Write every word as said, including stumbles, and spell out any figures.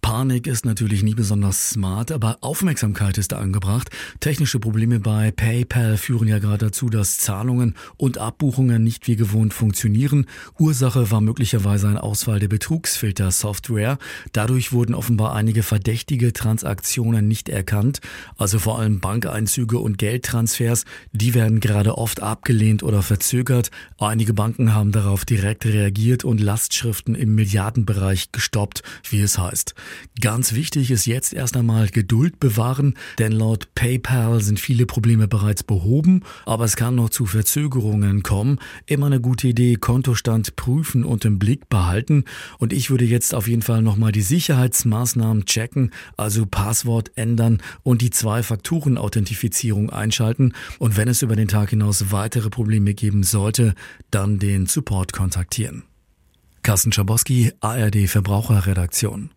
Panik ist natürlich nie besonders smart, aber Aufmerksamkeit ist da angebracht. Technische Probleme bei PayPal führen ja gerade dazu, dass Zahlungen und Abbuchungen nicht wie gewohnt funktionieren. Ursache war möglicherweise ein Ausfall der Betrugsfilter-Software. Dadurch wurden offenbar einige verdächtige Transaktionen nicht erkannt, also vor allem Bankeinzüge und Geldtransfers. Die werden gerade oft abgelehnt oder verzögert. Einige Banken haben darauf direkt reagiert und Lastschriften im Milliardenbereich gestoppt, wie es heißt. Ganz wichtig ist jetzt erst einmal Geduld bewahren, denn laut PayPal sind viele Probleme bereits behoben, aber es kann noch zu Verzögerungen kommen. Immer eine gute Idee, Kontostand prüfen und im Blick behalten. Und ich würde jetzt auf jeden Fall nochmal die Sicherheitsmaßnahmen checken, also Passwort ändern und die Zwei-Faktoren-Authentifizierung einschalten. Und wenn es über den Tag hinaus weitere Probleme geben sollte, dann den Support kontaktieren. Carsten Schabowski, A R D Verbraucherredaktion.